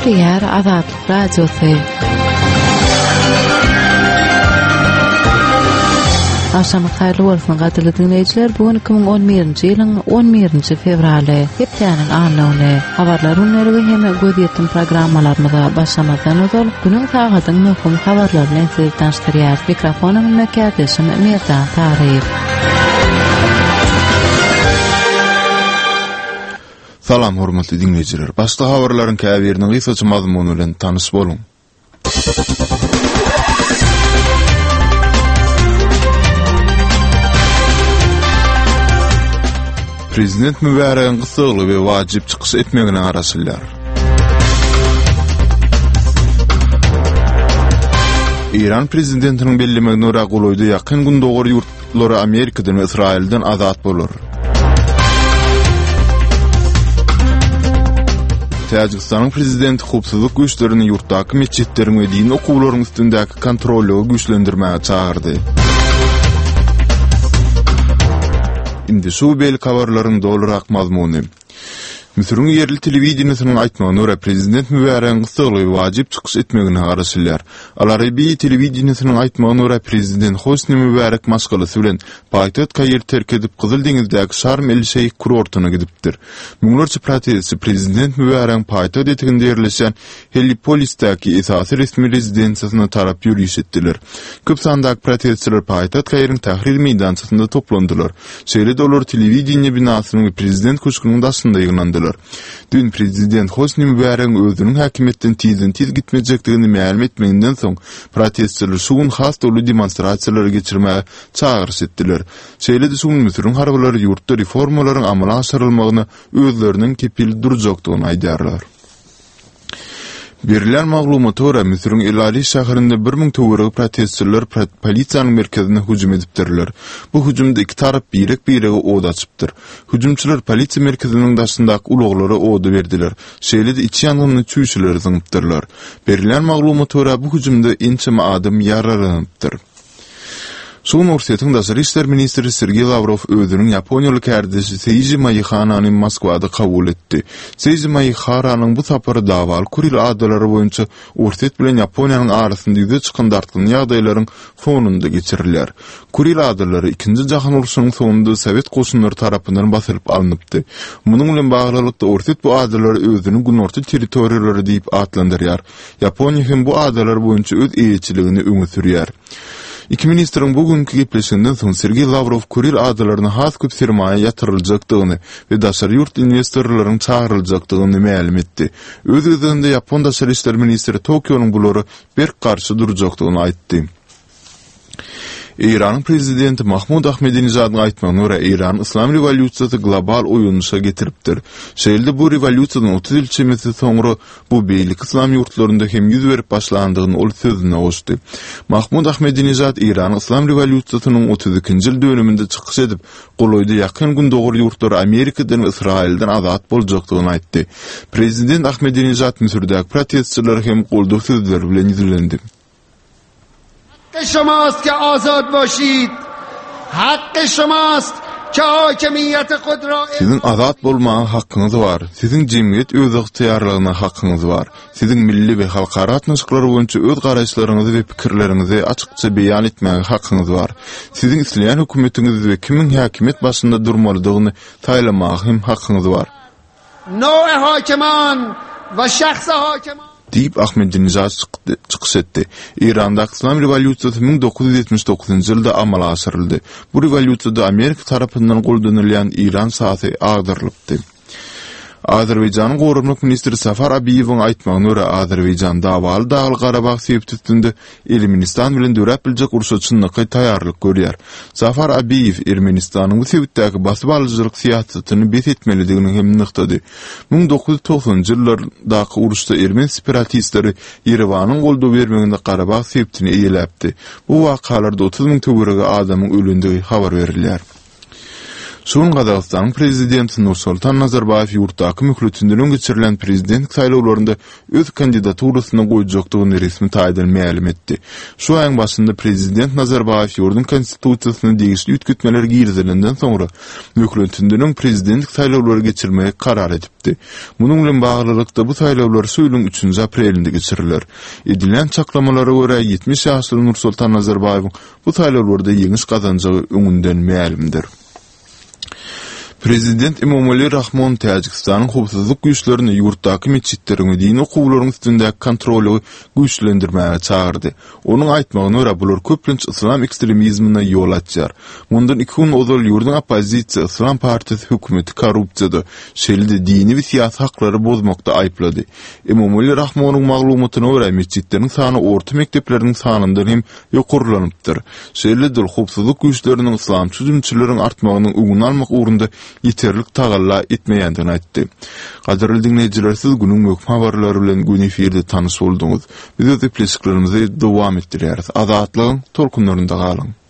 Diğer Azatlyk Radiosu. Aşama hayırlı bolsun gadyly dinleýijiler. Bugün 2011-nji ýylyň 11-nji fevraly. Hepdeniň anlawny habarlar ünlügi hem göz ýetdim programmalarymyza başlamadan öňe günüň sagatyň möhüm habarlary bilen sizi tanıştyrýar. Mikrofonyň mükärdeşim Merdan Taryp. Salam hormatly dinleýijiler. Başda habarlaryň käbiriniň gysgaça mazmuny bilen tanış bolun. Prezident mübäregiň gysgaly we wajyp çykyş etmegine garaşylýar. İran prezidentiniň bellemegine görä golaýdy ýakyn gün dogry ýurtlary Amerikadan we Israilden azat bolar. Tajikistanyň prezidenti hukukçylyk güýçlerini ýurtdaky meçitleriň we din okuwlarynyň üstündäki kontrolly güýçlendirmäge çağırdy. Indi şu bel kawarlaryň dolrak mazmuny. Müsürün yerli televizionynyň aýtmagyna görä prezident mübäregiň gysgaly wajyp çykyş etmegine garaşylýar. Al-Arabi televizionynyň aýtmagyna görä prezident Hosni Mübarek maşgalysy bilen paýtaht Kaýry terk edip Gyzyl deňizdäki Şarm el-Şeyh kurortuna gidipdir. Müňlerçe protestçi prezident mübäregiň paýtaht etiginde ýerleşen Heliopolisdäki esasy resmi rezidensiýasyna tarap ýürüýüş etdiler. Köp sandaky protestçiler paýtaht Kaýryň Tahrir meýdançysynda toplandylar. Şeýle dolar televizioniýa binasynyň prezident köşküniň daşynda ýyglandylar. Dün prezident Hosni Mübarek özüniň häkimetden tiz gitmejekdigini ma'lum etmegenden soň protestçiler şuň has dolu demonstrasiýalary geçirmäge çağırış etdiler. Şeýle de şuň Müsürün harbalary ýurtda reformalaryň amala aşyrylmagyna özleriniň kepil durjakdygyny aýdarlar. Berilen maglumaty görä Müsürün Elali şäherinde 1000 töwereg protestçiler polisiýanyň merkezine hüjüm edipdirler. Bu hüjümde iki tarap birek-birege od açypdyr. Hüjümçiler polisiýa merkeziniň daşyndaky ulaglary ody berdiler. Şeýle de içi ýangynny çüýşleri zyňypdyrlar. Berilen maglumaty görä bu hüjümde ençeme adam ýaralanypdyr. Son Russiýanyň daşary işler ministri Sergey Lavrov özüniň Ýaponiýaly kärdeşi Seiji Maihananyň Moskwada kabul etdi. Seiji Maihanyň bu sapary dawaly Kuril adalary boýunça Russiýa bilen Ýaponiýanyň arasynda ýüze çykan dartgyn ýagdaýlaryň fonunda geçirilýär. Kuril adalary 2-nji jahan uruşynyň sonunda Sowet goşunlary tarapyndan basylyp alınıpdy. Munyň bilen baglykda Russiýa bu adalary özüniň günorta territoriýalary diýip adlandyrýar. Ýaponiýa hem bu adalar boýunça öz eýetçiligini öňe sürýär. İki ministrin bugünkü gepleşinden soň Sergey Lavrov Kuril adalaryna has köp sermaýe ýatyryljakdygyny we daşary ýurt investorlarynyň çağıryljakdygyny ma'lum etdi. Öz-özünde Ýapon daşary işler ministri Tokyo'nyň bulary bir garşy durjakdygyny aýtdy. İran prezidenti Mahmud Ahmedinejad'ın aýtmagyna görä İran İslam rewolýusiýasy global oýunuşa getiripdir. Şeýle bu rewolýusiýanyň 30 ýyl çemesi soňra bu beýlik İslam ýurtlarynda hem ýüz berip başlandygyny ol sözüne goşdy. Mahmud Ahmedinejad İran İslam rewolýusiýasynyň 32-nji ýyl döneminde çykyş edip, golaýdy ýakyn gün dogry ýurtlary Amerikadan we Israilden azat boljakdygyny aýtdy. Prezident Ahmedinejad Misrdäki protestçiler hem goldaw sözler bilen ýüzlendi. شماست که آزاد باشید. حق شماست که حاکمیت خود را Sizin azat bolmağa hakkınız var. Sizin cemiyet öz ıhtiyarlığına hakkınız var. Sizin milli ve halkara atnaşıkları boyunca öz garaşlarınızı ve pikirlerinizi açıkça beyan etmeye hakkınız var. Sizin isleyen hükümetiniz ve kimin hakimet başında durmalıdığını taylamağa hem hakkınız var. نوع حاکمان و شخص حاکمان deyip Ahmedinejad çykyş etdi. İranda İslam rewolýusiýasy 1979-njy ýylda amala aşyryldy. Bu rewolýusiýada Amerika tarapyndan goldanylýan İran sahasy agdyrlypdy. Azerbaýjanyň Gorumluk ministri Safar Abiýewiň aýtmagyna görä Azerbaýjan dawaly Dağly Garabağ sebäptinde Ermenistan bilen dörät biljek uruşaçynlygy taýýarlyk görýär. Safar Abiýew Ermenistanyň bu sebäpdäki basyp alyjylyk siýasatyny bet etmelidigini hem nyktady. 1990-njy ýyllardaky uruşda Ermen separatistleri Yerewanyň goldaw bermeginde Garabağ sebäptini eýeläpdi. Bu wakalarda 30 000 töwerege adamyň ölendigi habar berilýär. Şoň Gazagystanyň prezidenti Nursultan Nazarbayew ýurtdaky möhletiniň geçirilen prezident saýlawlarynda öz kandidaturasyny goýjakdygyny resmi taýdan ma'lum etdi. Şu aýyň başynda prezident Nazarbayew ýurdun konstitusiýasyny degişli ütgütmeler girizilenden soňra möhletiniň prezidentlik saýlawlary geçirmege karar edipdi. Munyň bilen baglykda bu saýlawlar söýlüň 3 aprelinde geçiriler. Edilen çaklamalara görä 70 ýaşly Nursultan Nazarbayew bu saýlawlarda ýeňiş kazanjagy öňünden ma'lumdyr. Prezident Emomali Rahmon Täjikistanyň howpsuzlyk güýçlerini ýurtdaky meçitleriniň dini okuwlaryň üstünde kontroly güýçlendirmäge çağırdy. Onuň aýtmagyna görä bular köplenç islam ekstremizmine ýol açýar. Mundan 2 gün ozal ýurdun opozisiýa Islam partiyasi hökümeti korrupsiýada, şeýle dini we syýasy haklary bozmakda aýplady. Emomali Rahmonyň maglumatyna görä meçitleriň sany orta mekdepleriniň sanyndan hem ýokurlanypdyr. Şeýle de howpsuzlyk güýçleriniň islam çözümçileriň artmagynyň öňüni almak ugrunda yeterlik tagalla etmeýändigini aýtdy. Gaderli dinleýijiler, siz günüň möhüm habarlary bilen gün efirde tanış bolduňyz. Biz öz plesklerimizi dowam etdirýäris. Azatlygyň torkunlarynda galyň.